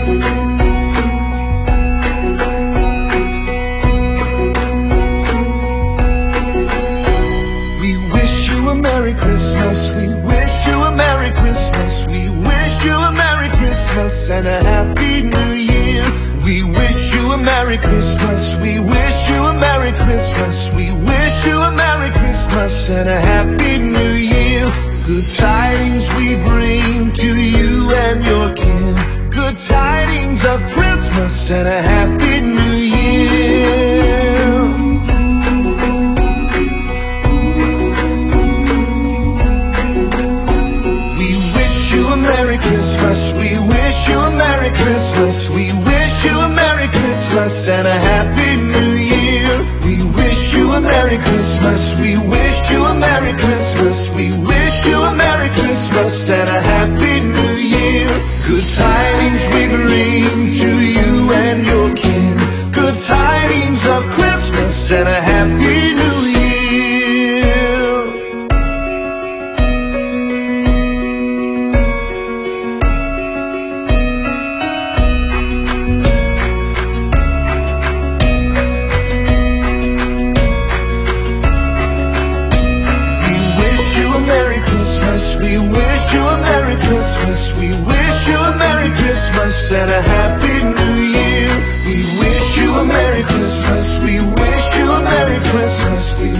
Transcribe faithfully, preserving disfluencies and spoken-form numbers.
We wish you a Merry Christmas. We wish you a Merry Christmas. We wish you a Merry Christmas and a Happy New Year. We wish you a Merry Christmas. We wish you a Merry Christmas. We wish you a Merry Christmas and a Happy New Year. Good tidings we bring to you and your kin. Good tidings of Christmas and a Happy New Year. We wish you a Merry Christmas. We wish you a Merry Christmas. We wish you a Merry Christmas and a Happy New Year. We wish you a Merry Christmas. We wish you a Merry Christmas. We wish you a Merry Christmas and a Happy New Year. Good tidings we bring to you and your kin. Good tidings of Christmas and a Happy New Year. We wish you a Merry Christmas. We wish you a Merry Christmas and a Happy New Year. We wish you a Merry Christmas. We wish you a Merry Christmas. We